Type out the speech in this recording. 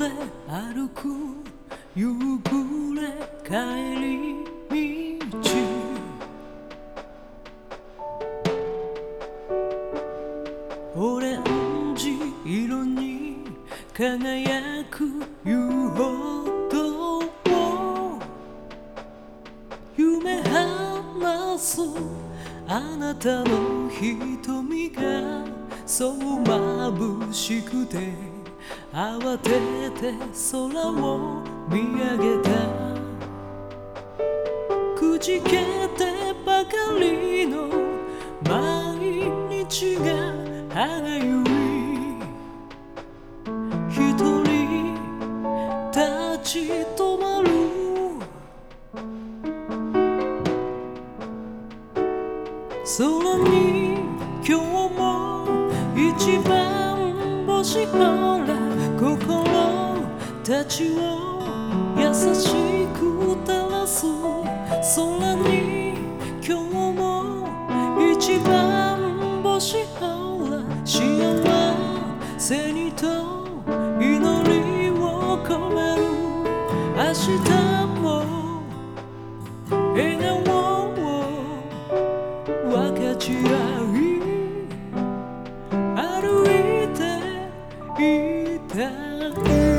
で歩く夕暮れ帰り道、オレンジ色に輝く遊歩道を夢話すあなたの瞳がそう眩しくて慌てて空を見上げた、くじけてばかりの毎日が歯がゆい、一人立ち止まる、空に今日も一番星、ほら心たちを優しく照らす、空に今日も一番星、ほら幸せにと祈りを込める、明日も笑顔を分かち合い歩いていたい。